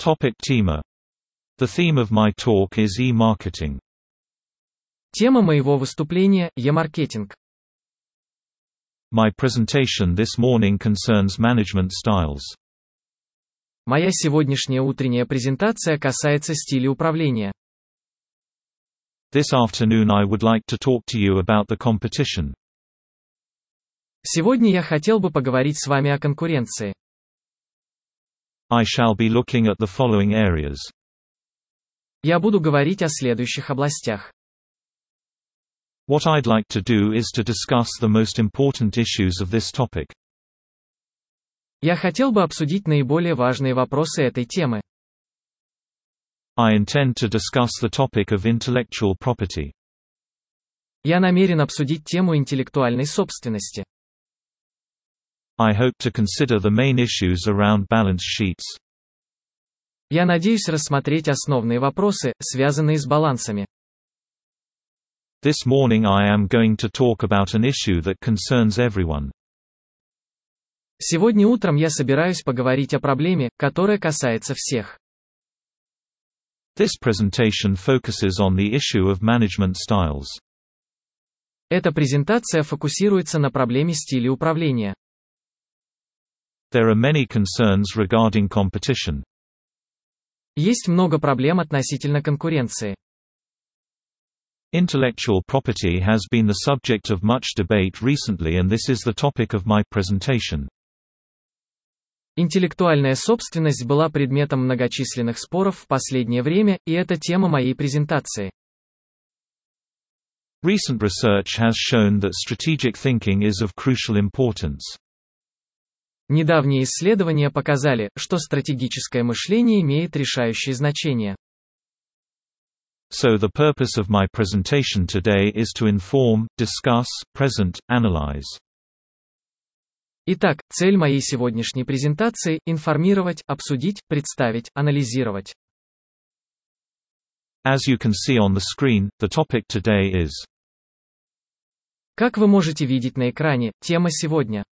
Tema. The theme of my talk is e-marketing. Тема моего выступления – e-маркетинг. My presentation this morning concerns management styles. Моя сегодняшняя утренняя презентация касается стиля управления. This afternoon I would like to talk to you about the competition. Сегодня я хотел бы поговорить с вами о конкуренции. I shall be looking at the following areas. Я буду говорить о следующих областях. What I'd like to do is to discuss the most important issues of this topic. Я хотел бы обсудить наиболее важные вопросы этой темы. I intend to discuss the topic of intellectual property. Я намерен обсудить тему интеллектуальной собственности. I hope to consider the main issues around balance sheets. Я надеюсь рассмотреть основные вопросы, связанные с балансами. This morning I am going to talk about an issue that concerns everyone. Сегодня утром я собираюсь поговорить о проблеме, которая касается всех. This presentation focuses on the issue of management styles. Эта презентация фокусируется на проблеме стиля управления. There are many concerns regarding competition. Есть много проблем относительно конкуренции. Intellectual property has been the subject of much debate recently, and this is the topic of my presentation. Интеллектуальная собственность была предметом многочисленных споров в последнее время, и это тема моей презентации. Recent research has shown that strategic thinking is of crucial importance. Недавние исследования показали, что стратегическое мышление имеет решающее значение. So the purpose of my presentation today is to inform, discuss, present, analyze. Итак, цель моей сегодняшней презентации – информировать, обсудить, представить, анализировать. As you can see on the screen, the topic today is. Как вы можете видеть на экране, тема сегодня.